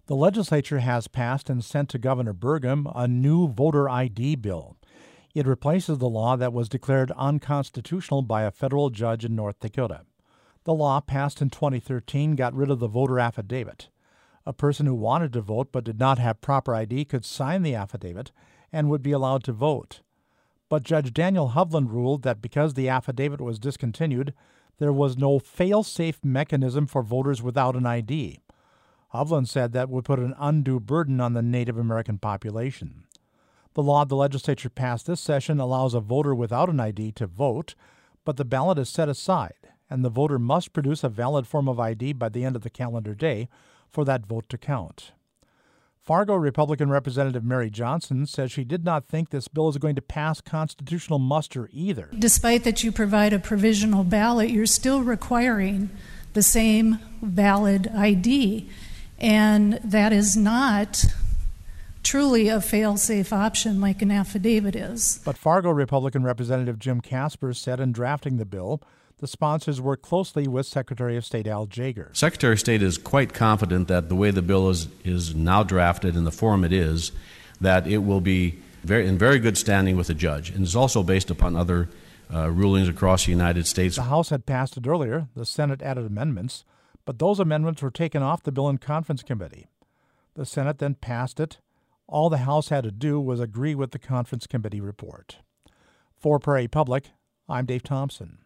The legislature has passed and sent to Governor Burgum a new voter ID bill. It replaces the law that was declared unconstitutional by a federal judge in North Dakota. The law, passed in 2013, got rid of the voter affidavit. A person who wanted to vote but did not have proper ID could sign the affidavit and would be allowed to vote. But Judge Daniel Hovland ruled that because the affidavit was discontinued, there was no fail-safe mechanism for voters without an ID. Hovland said that would put an undue burden on the Native American population. The law the legislature passed this session allows a voter without an ID to vote, but the ballot is set aside, and the voter must produce a valid form of ID by the end of the calendar day for that vote to count. Fargo Republican Representative Mary Johnson says she did not think this bill is going to pass constitutional muster either. Despite that you provide a provisional ballot, you're still requiring the same valid ID, and that is not truly a fail-safe option like an affidavit is. But Fargo Republican Representative Jim Casper said in drafting the bill, the sponsors worked closely with Secretary of State Al Jaeger. Secretary of State is quite confident that the way the bill is now drafted in the form it is, that it will be in very good standing with the judge, and is also based upon other rulings across the United States. The House had passed it earlier. The Senate added amendments, but those amendments were taken off the bill in conference committee. The Senate then passed it. All the House had to do was agree with the conference committee report. For Prairie Public, I'm Dave Thompson.